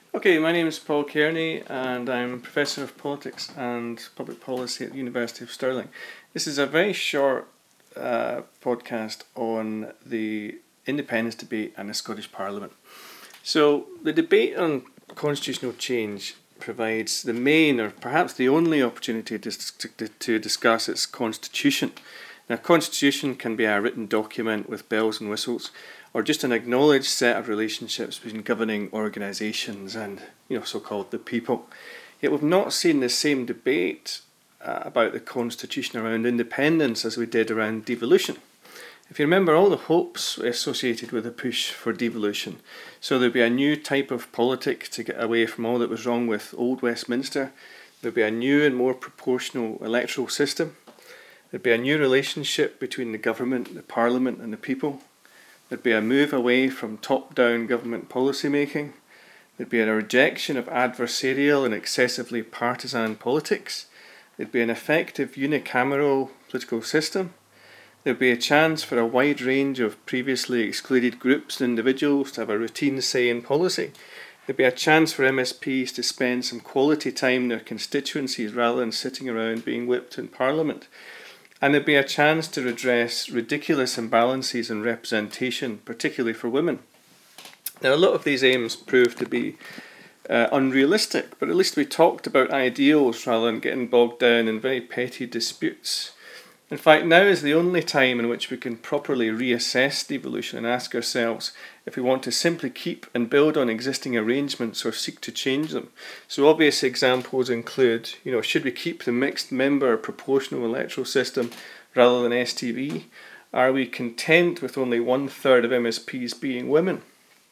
Okay, my name is Paul Kearney and I'm Professor of Politics and Public Policy at the University of Stirling. This is a very short podcast on the independence debate and the Scottish Parliament. So the debate on constitutional change provides the main or perhaps the only opportunity to discuss its constitution. Now, a constitution can be a written document with bells and whistles, or just an acknowledged set of relationships between governing organisations and, so-called the people. Yet we've not seen the same debate about the constitution around independence as we did around devolution. If you remember, all the hopes associated with the push for devolution, so there'd be a new type of politic to get away from all that was wrong with old Westminster, there'd be a new and more proportional electoral system, there'd be a new relationship between the government, the parliament and the people. There'd be a move away from top-down government policy making. There'd be a rejection of adversarial and excessively partisan politics. There'd be an effective unicameral political system. There'd be a chance for a wide range of previously excluded groups and individuals to have a routine say in policy. There'd be a chance for MSPs to spend some quality time in their constituencies rather than sitting around being whipped in Parliament. And there'd be a chance to redress ridiculous imbalances in representation, particularly for women. Now, a lot of these aims proved to be unrealistic, but at least we talked about ideals rather than getting bogged down in very petty disputes. In fact, now is the only time in which we can properly reassess devolution and ask ourselves if we want to simply keep and build on existing arrangements or seek to change them. So obvious examples include, should we keep the mixed member proportional electoral system rather than STV? Are we content with only 1/3 of MSPs being women?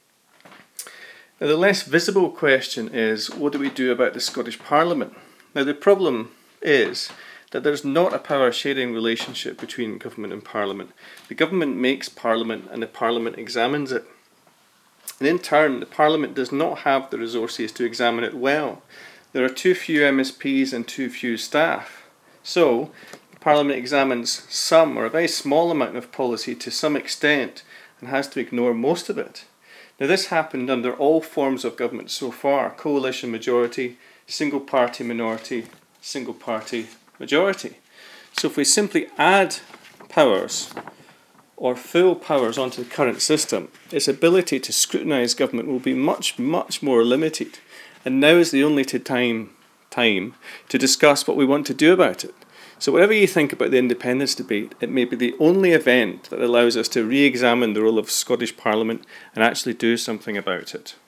Now, the less visible question is, what do we do about the Scottish Parliament? Now, the problem is that there's not a power-sharing relationship between government and Parliament. The government makes Parliament and the Parliament examines it. And in turn, the Parliament does not have the resources to examine it well. There are too few MSPs and too few staff. So, the Parliament examines some or a very small amount of policy to some extent and has to ignore most of it. Now, this happened under all forms of government so far: coalition majority, single party minority, single party majority. So if we simply add powers or full powers onto the current system, its ability to scrutinise government will be much, much more limited. And now is the only time to discuss what we want to do about it. So whatever you think about the independence debate, it may be the only event that allows us to re-examine the role of Scottish Parliament and actually do something about it.